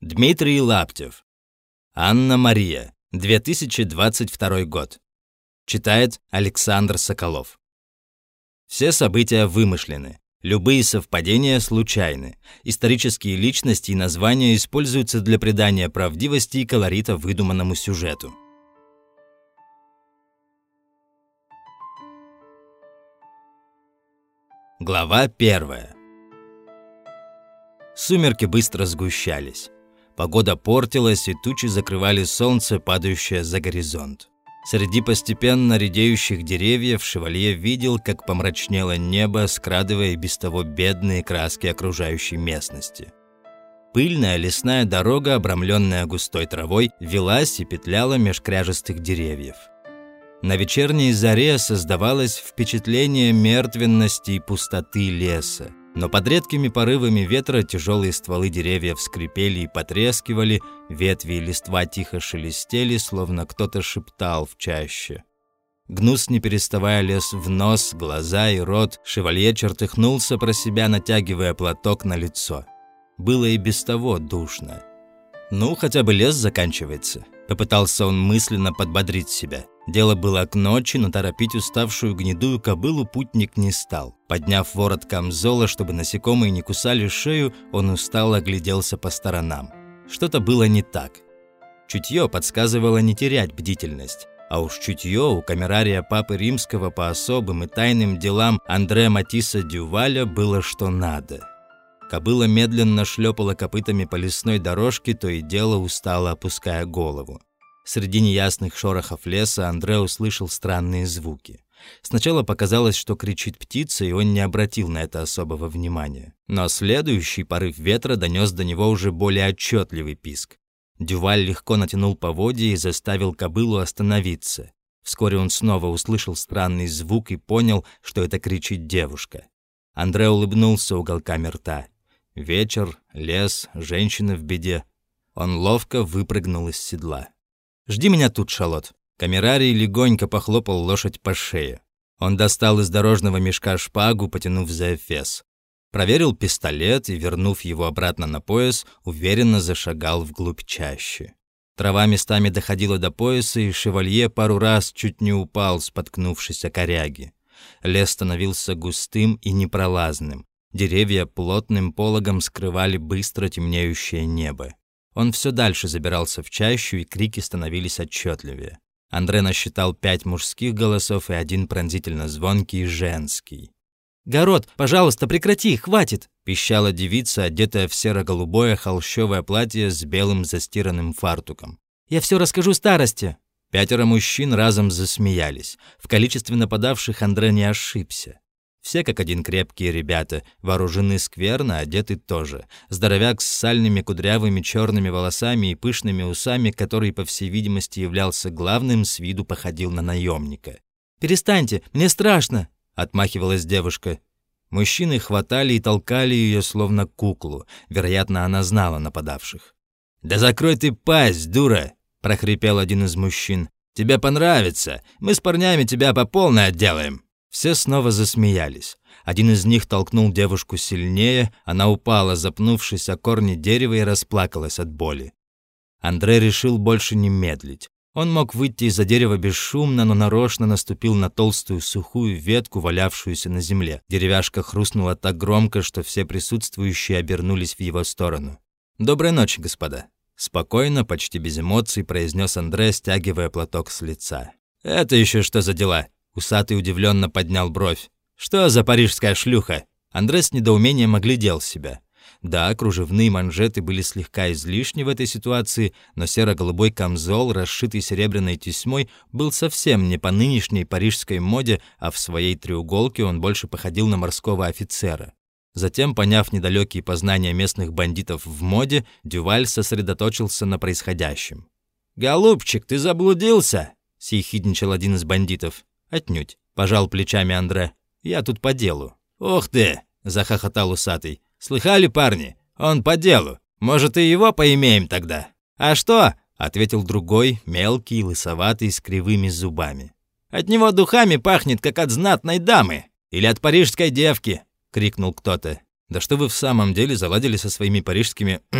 Дмитрий Лаптев. Анна-Мария. 2022 год. Читает Александр Соколов. Все события вымышлены. Любые совпадения случайны. Исторические личности и названия используются для придания правдивости и колорита выдуманному сюжету. Глава 1. Сумерки быстро сгущались. Погода портилась, и тучи закрывали солнце, падающее за горизонт. Среди постепенно редеющих деревьев шевалье видел, как помрачнело небо, скрадывая и без того бедные краски окружающей местности. Пыльная лесная дорога, обрамленная густой травой, велась и петляла меж кряжестых деревьев. На вечерней заре создавалось впечатление мертвенности и пустоты леса. Но под редкими порывами ветра тяжелые стволы деревьев скрипели и потрескивали, ветви и листва тихо шелестели, словно кто-то шептал в чаще. Гнус, не переставая, лез в нос, глаза и рот. Шевалье чертыхнулся про себя, натягивая платок на лицо. Было и без того душно. «Ну, хотя бы лес заканчивается», — попытался он мысленно подбодрить себя. Дело было к ночи, но торопить уставшую гнедую кобылу путник не стал. Подняв ворот камзола, чтобы насекомые не кусали шею, он устало огляделся по сторонам. Что-то было не так. Чутье подсказывало не терять бдительность. А уж чутье у камерария Папы Римского по особым и тайным делам Андре Матисса Дюваля было что надо. Кобыла медленно шлепала копытами по лесной дорожке, то и дело устало опуская голову. Среди неясных шорохов леса Андре услышал странные звуки. Сначала показалось, что кричит птица, и он не обратил на это особого внимания. Но следующий порыв ветра донес до него уже более отчетливый писк. Дюваль легко натянул поводья и заставил кобылу остановиться. Вскоре он снова услышал странный звук и понял, что это кричит девушка. Андре улыбнулся уголками рта. Вечер, лес, женщина в беде. Он ловко выпрыгнул из седла. «Жди меня тут, Шалот». Камерарий легонько похлопал лошадь по шее. Он достал из дорожного мешка шпагу, потянув за эфес. Проверил пистолет и, вернув его обратно на пояс, уверенно зашагал вглубь чащи. Трава местами доходила до пояса, и шевалье пару раз чуть не упал, споткнувшись о коряги. Лес становился густым и непролазным. Деревья плотным пологом скрывали быстро темнеющее небо. Он все дальше забирался в чащу, и крики становились отчетливее. Андре насчитал 5 мужских голосов и 1 пронзительно звонкий женский. «Город, пожалуйста, прекрати, хватит!» – пищала девица, одетая в серо-голубое холщовое платье с белым застиранным фартуком. «Я все расскажу старости!» 5 мужчин разом засмеялись. В количестве нападавших Андре не ошибся. Все как один крепкие ребята, вооружены скверно, одеты тоже. Здоровяк с сальными кудрявыми черными волосами и пышными усами, который, по всей видимости, являлся главным, с виду походил на наемника. «Перестаньте, мне страшно!» — отмахивалась девушка. Мужчины хватали и толкали ее, словно куклу. Вероятно, она знала нападавших. «Да закрой ты пасть, дура!» — прохрипел один из мужчин. «Тебе понравится! Мы с парнями тебя по полной отделаем!» Все снова засмеялись. Один из них толкнул девушку сильнее, она упала, запнувшись о корни дерева, и расплакалась от боли. Андре решил больше не медлить. Он мог выйти из-за дерева бесшумно, но нарочно наступил на толстую сухую ветку, валявшуюся на земле. Деревяшка хрустнула так громко, что все присутствующие обернулись в его сторону. «Доброй ночи, господа», — спокойно, почти без эмоций произнес Андре, стягивая платок с лица. «Это еще что за дела?» Усатый удивленно поднял бровь. «Что за парижская шлюха?» Андре с недоумением оглядел себя. Да, кружевные манжеты были слегка излишни в этой ситуации, но серо-голубой камзол, расшитый серебряной тесьмой, был совсем не по нынешней парижской моде, а в своей треуголке он больше походил на морского офицера. Затем, поняв недалекие познания местных бандитов в моде, Дюваль сосредоточился на происходящем. «Голубчик, ты заблудился?» — съехидничал один из бандитов. «Отнюдь», — пожал плечами Андре. «Я тут по делу». «Ух ты!» — захохотал усатый. «Слыхали, парни? Он по делу. Может, и его поимеем тогда?» «А что?» — ответил другой, мелкий, лысоватый, с кривыми зубами. «От него духами пахнет, как от знатной дамы. Или от парижской девки!» — крикнул кто-то. «Да что вы в самом деле заладили со своими парижскими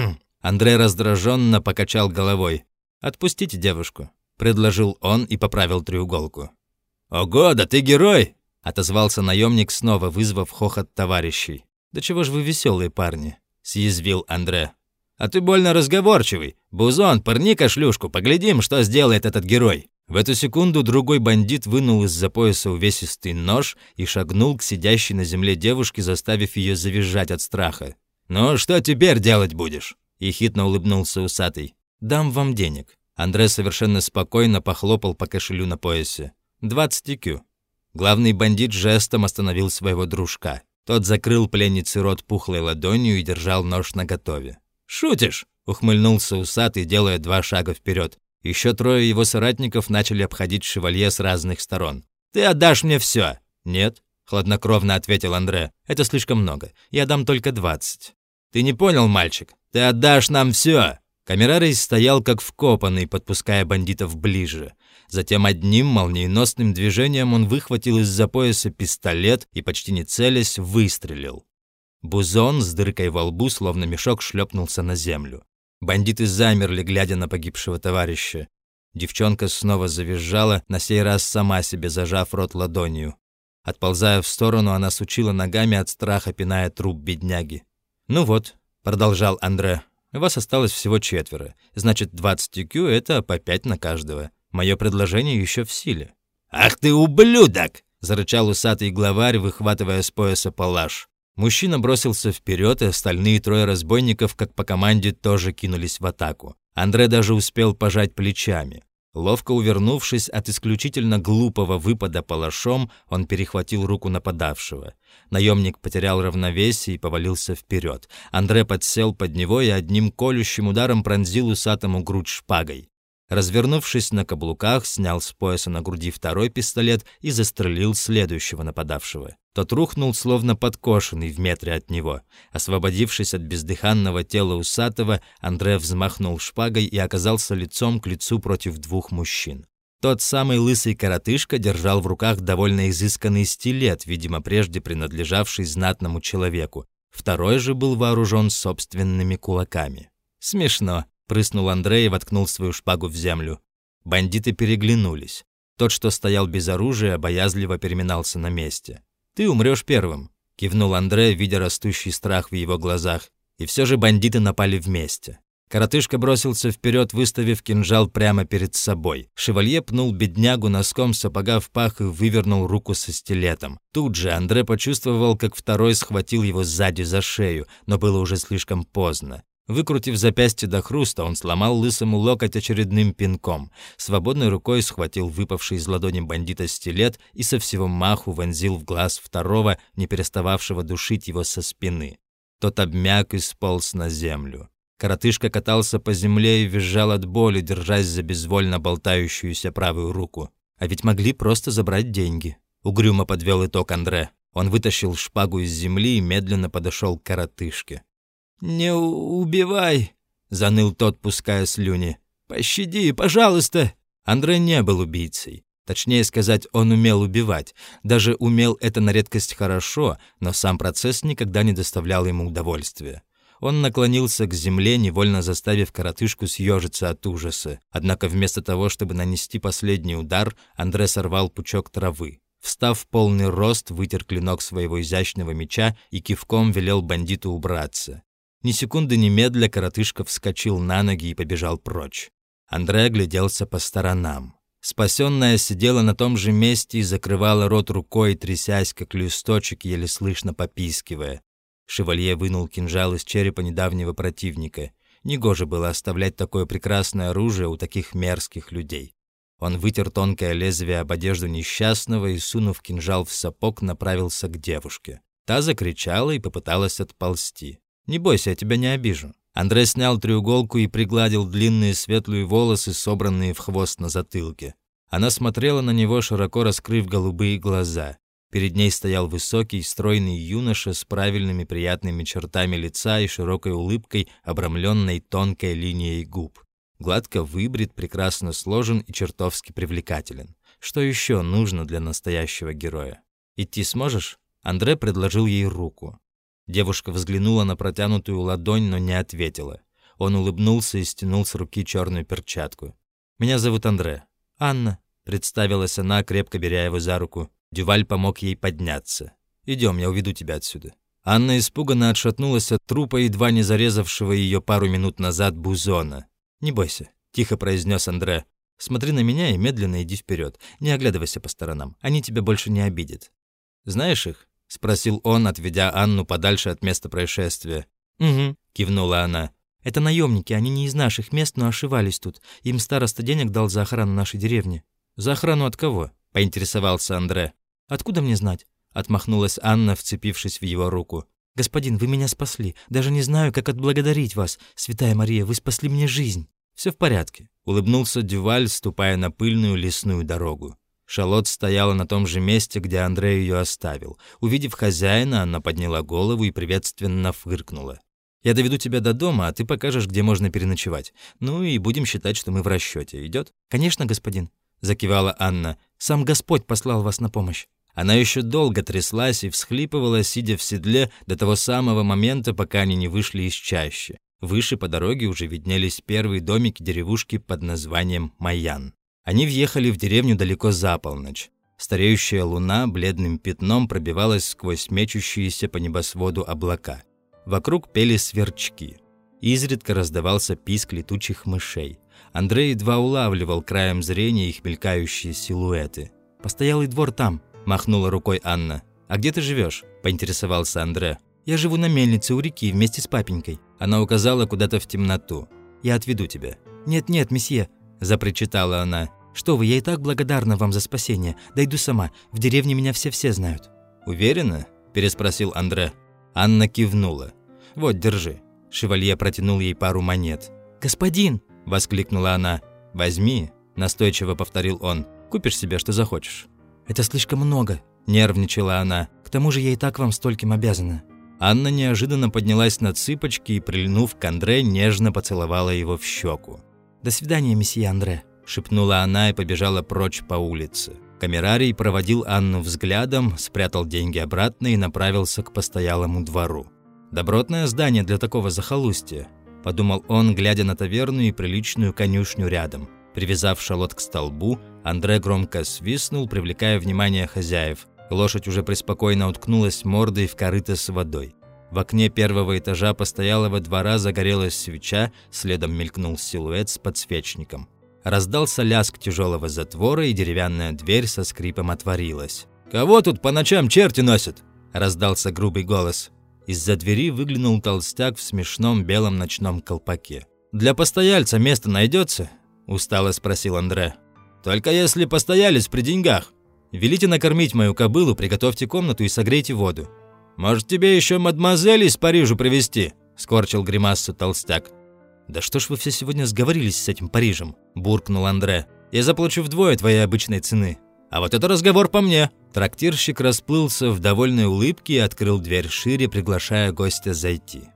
Андре раздраженно покачал головой. «Отпустите девушку», — предложил он и поправил треуголку. «Ого, да ты герой!» — отозвался наемник, снова вызвав хохот товарищей. «Да чего ж вы веселые парни?» — съязвил Андре. «А ты больно разговорчивый. Бузон, пырни-ка шлюшку, поглядим, что сделает этот герой». В эту секунду другой бандит вынул из-за пояса увесистый нож и шагнул к сидящей на земле девушке, заставив ее завизжать от страха. «Ну, что теперь делать будешь?» — ехидно улыбнулся усатый. «Дам вам денег». Андре совершенно спокойно похлопал по кошелю на поясе. 20 IQ. Главный бандит жестом остановил своего дружка. Тот закрыл пленнице рот пухлой ладонью и держал нож наготове. «Шутишь?» — ухмыльнулся усатый, делая 2 шага вперед. Еще 3 его соратников начали обходить шевалье с разных сторон. «Ты отдашь мне все!» «Нет», — хладнокровно ответил Андре. «Это слишком много. Я дам только 20». «Ты не понял, мальчик? Ты отдашь нам все!» Камерарий стоял как вкопанный, подпуская бандитов ближе. Затем одним молниеносным движением он выхватил из-за пояса пистолет и, почти не целясь, выстрелил. Бузон с дыркой во лбу, словно мешок, шлепнулся на землю. Бандиты замерли, глядя на погибшего товарища. Девчонка снова завизжала, на сей раз сама себе зажав рот ладонью. Отползая в сторону, она сучила ногами от страха, пиная труп бедняги. «Ну вот», — продолжал Андре, — «вас осталось всего 4. Значит, 20 IQ — это по 5 на каждого. Мое предложение еще в силе». «Ах ты ублюдок!» — зарычал усатый главарь, выхватывая с пояса палаш. Мужчина бросился вперед, и остальные 3 разбойников, как по команде, тоже кинулись в атаку. Андре даже успел пожать плечами. Ловко увернувшись от исключительно глупого выпада палашом, он перехватил руку нападавшего. Наемник потерял равновесие и повалился вперед. Андре подсел под него и одним колющим ударом пронзил усатому грудь шпагой. Развернувшись на каблуках, снял с пояса на груди 2 пистолет и застрелил следующего нападавшего. Тот рухнул, словно подкошенный в метре от него. Освободившись от бездыханного тела усатого, Андре взмахнул шпагой и оказался лицом к лицу против 2 мужчин. Тот самый лысый коротышка держал в руках довольно изысканный стилет, видимо, прежде принадлежавший знатному человеку. Второй же был вооружен собственными кулаками. «Смешно», — прыснул Андре и воткнул свою шпагу в землю. Бандиты переглянулись. Тот, что стоял без оружия, боязливо переминался на месте. «Ты умрешь первым», — кивнул Андре, видя растущий страх в его глазах. И все же бандиты напали вместе. Коротышка бросился вперед, выставив кинжал прямо перед собой. Шевалье пнул беднягу носком сапога в пах и вывернул руку со стилетом. Тут же Андре почувствовал, как второй схватил его сзади за шею, но было уже слишком поздно. Выкрутив запястье до хруста, он сломал лысому локоть очередным пинком. Свободной рукой схватил выпавший из ладони бандита стилет и со всего маху вонзил в глаз второго, не перестававшего душить его со спины. Тот обмяк и сполз на землю. Коротышка катался по земле и визжал от боли, держась за безвольно болтающуюся правую руку. А ведь могли просто забрать деньги. Угрюмо подвел итог Андре. Он вытащил шпагу из земли и медленно подошел к коротышке. «Не убивай!» — заныл тот, пуская слюни. «Пощади, пожалуйста!» Андре не был убийцей. Точнее сказать, он умел убивать. Даже умел это на редкость хорошо, но сам процесс никогда не доставлял ему удовольствия. Он наклонился к земле, невольно заставив коротышку съежиться от ужаса. Однако вместо того, чтобы нанести последний удар, Андре сорвал пучок травы. Встав в полный рост, вытер клинок своего изящного меча и кивком велел бандиту убраться. Ни секунды немедля коротышка вскочил на ноги и побежал прочь. Андре огляделся по сторонам. Спасенная сидела на том же месте и закрывала рот рукой, трясясь, как листочек, еле слышно попискивая. Шевалье вынул кинжал из черепа недавнего противника. Негоже было оставлять такое прекрасное оружие у таких мерзких людей. Он вытер тонкое лезвие об одежду несчастного и, сунув кинжал в сапог, направился к девушке. Та закричала и попыталась отползти. «Не бойся, я тебя не обижу». Андре снял треуголку и пригладил длинные светлые волосы, собранные в хвост на затылке. Она смотрела на него, широко раскрыв голубые глаза. Перед ней стоял высокий, стройный юноша с правильными приятными чертами лица и широкой улыбкой, обрамленной тонкой линией губ. Гладко выбрит, прекрасно сложен и чертовски привлекателен. Что еще нужно для настоящего героя? «Идти сможешь?» Андре предложил ей руку. Девушка взглянула на протянутую ладонь, но не ответила. Он улыбнулся и стянул с руки черную перчатку. «Меня зовут Андре». «Анна», — представилась она, крепко беря его за руку. Дюваль помог ей подняться. «Идем, я уведу тебя отсюда». Анна испуганно отшатнулась от трупа, едва не зарезавшего ее пару минут назад Бузона. «Не бойся», — тихо произнес Андре. «Смотри на меня и медленно иди вперед. Не оглядывайся по сторонам. Они тебя больше не обидят». «Знаешь их?» — спросил он, отведя Анну подальше от места происшествия. «Угу», — кивнула она. «Это наемники, они не из наших мест, но ошивались тут. Им староста денег дал за охрану нашей деревни». «За охрану от кого?» — поинтересовался Андре. «Откуда мне знать?» — отмахнулась Анна, вцепившись в его руку. «Господин, вы меня спасли. Даже не знаю, как отблагодарить вас. Святая Мария, вы спасли мне жизнь». «Все в порядке», — улыбнулся Дюваль, ступая на пыльную лесную дорогу. Шарлотт стояла на том же месте, где Андре ее оставил. Увидев хозяина, она подняла голову и приветственно фыркнула. «Я доведу тебя до дома, а ты покажешь, где можно переночевать. Ну и будем считать, что мы в расчете. Идет?» «Конечно, господин», — закивала Анна. «Сам Господь послал вас на помощь». Она еще долго тряслась и всхлипывала, сидя в седле, до того самого момента, пока они не вышли из чащи. Выше по дороге уже виднелись первые домики деревушки под названием Майян. Они въехали в деревню далеко за полночь. Стареющая луна бледным пятном пробивалась сквозь мечущиеся по небосводу облака. Вокруг пели сверчки. Изредка раздавался писк летучих мышей. Андрей едва улавливал краем зрения их мелькающие силуэты. «Постоялый двор там», — махнула рукой Анна. «А где ты живешь?» — поинтересовался Андре. «Я живу на мельнице у реки вместе с папенькой». Она указала куда-то в темноту. «Я отведу тебя». «Нет-нет, месье», — запричитала она. «Что вы, я и так благодарна вам за спасение. Дойду сама. В деревне меня все знают». «Уверена?» – переспросил Андре. Анна кивнула. «Вот, держи». Шевалье протянул ей пару монет. «Господин!» – воскликнула она. «Возьми», – настойчиво повторил он. «Купишь себе, что захочешь». «Это слишком много», – нервничала она. «К тому же я и так вам стольким обязана». Анна неожиданно поднялась на цыпочки и, прильнув к Андре, нежно поцеловала его в щеку. «До свидания, месье Андре», — шепнула она и побежала прочь по улице. Камерарий проводил Анну взглядом, спрятал деньги обратно и направился к постоялому двору. «Добротное здание для такого захолустья», — подумал он, глядя на таверну и приличную конюшню рядом. Привязав Шарлотт к столбу, Андре громко свистнул, привлекая внимание хозяев. Лошадь уже преспокойно уткнулась мордой в корыто с водой. В окне первого этажа постоялого двора загорелась свеча, следом мелькнул силуэт с подсвечником. Раздался лязг тяжелого затвора, и деревянная дверь со скрипом отворилась. «Кого тут по ночам черти носят?» – раздался грубый голос. Из-за двери выглянул толстяк в смешном белом ночном колпаке. «Для постояльца место найдется?» – устало спросил Андре. «Только если постоялец при деньгах. Велите накормить мою кобылу, приготовьте комнату и согрейте воду». «Может, тебе еще мадемуазель из Парижа привезти?» – скорчил гримасу толстяк. «Да что ж вы все сегодня сговорились с этим Парижем?» – буркнул Андре. «Я заплачу вдвое твоей обычной цены». «А вот это разговор по мне!» Трактирщик расплылся в довольной улыбке и открыл дверь шире, приглашая гостя зайти.